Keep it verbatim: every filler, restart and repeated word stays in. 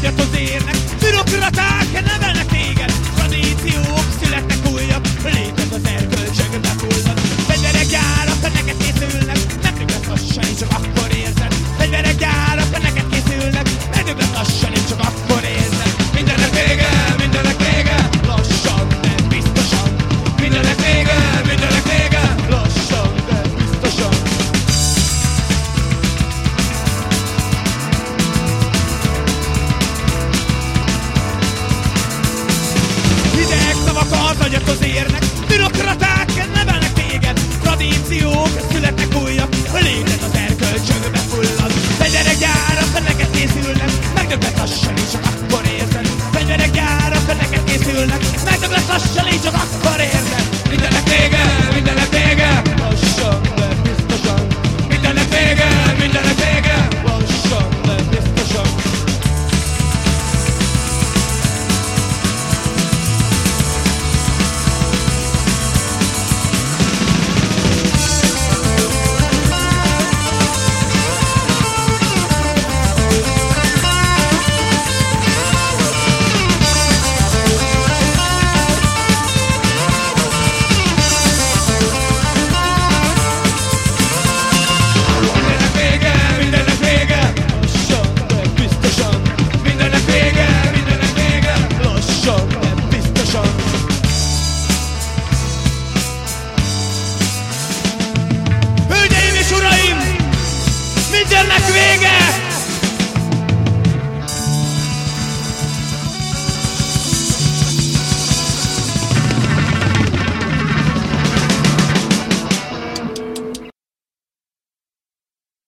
agyathoz érnek, bürokraták nevelnek téged, tradíciók születnek újabb, létezd az erkölcsökbe fullad. Fegyverek gyárak, neked készülnek, megdöglesz lassan, én csak akkor érzed. Fegyverek gyárak, neked készülnek, megdöglesz lassan, én csak akkor érzed. Mindennek vége, mindennek vége, lassan, de biztosan. Mindennek vége, mindennek vége, lassan, de biztosan. Hideg szavak az agyathoz érnek, bürokraták nevelnek téged, tradíciók születnek újabb, létezd az erkölcsökbe fullad. Fegyverek gyárak, neked készülnek, megdöglesz lassan, én csak akkor érzed. Fegyverek gyárak, neked készülnek, megdöglesz lassan, én csak akkor érzed.